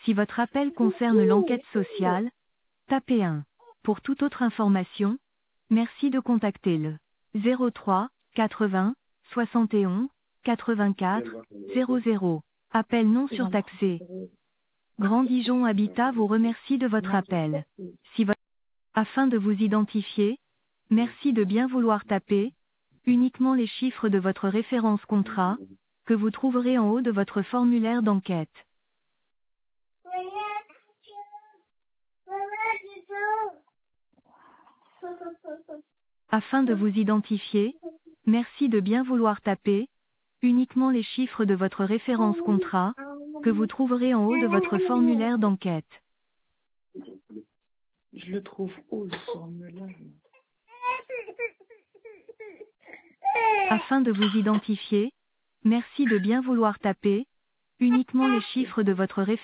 Si votre appel concerne l'enquête sociale, tapez 1. Pour toute autre information, merci de contacter le 03 80 71 84 00. Appel non surtaxé. Grand Dijon Habitat vous remercie de votre appel. Afin de vous identifier, merci de bien vouloir taper uniquement les chiffres de votre référence contrat, que vous trouverez en haut de votre formulaire d'enquête. Afin de vous identifier, merci de bien vouloir taper uniquement les chiffres de votre référence contrat, que vous trouverez en haut de votre formulaire d'enquête. Je le trouve où, ce formulaire? Afin de vous identifier, merci de bien vouloir taper uniquement les chiffres de votre référence